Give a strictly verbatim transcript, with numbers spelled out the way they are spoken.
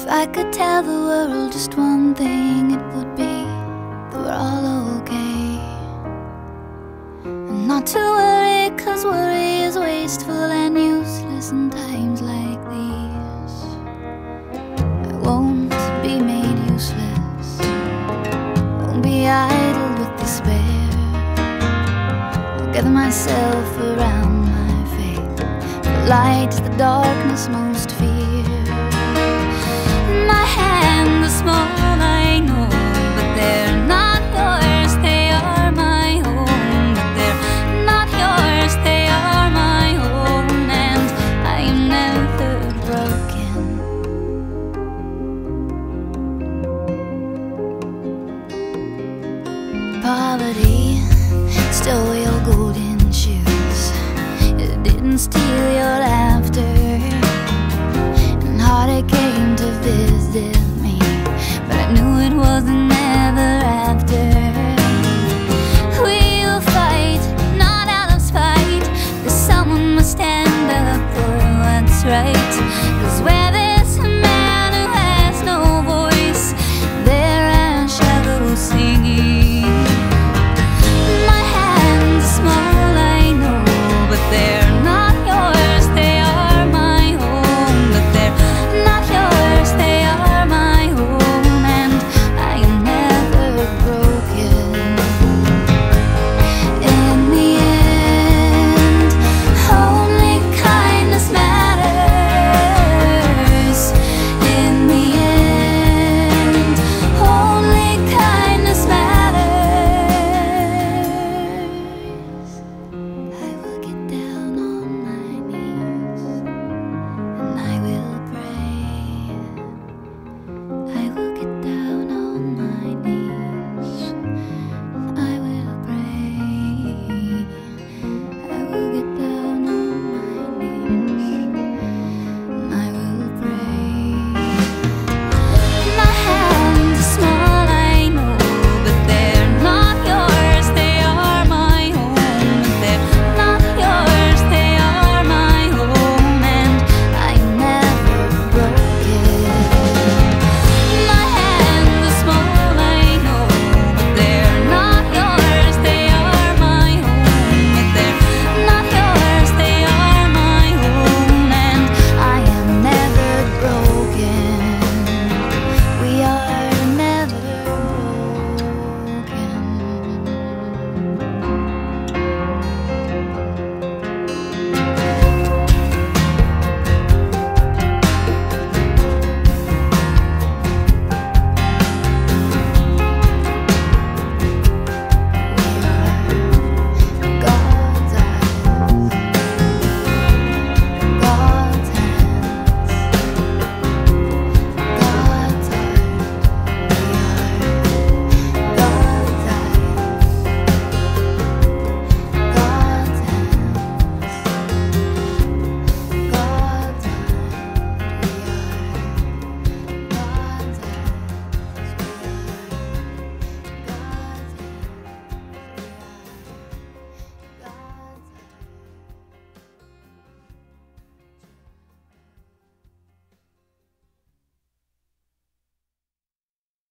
I could tell the world just one thing, it would be that we're all okay. And not to worry, cause worry is wasteful and useless in times like these. I won't be made useless, won't be idle with despair. I'll gather myself around my faith. The light is the darkness most fear. My hands are small, I know, but they're not yours, they are my own. But they're not yours, they are my own, and I am never broken. Poverty stole your golden shoes, it didn't steal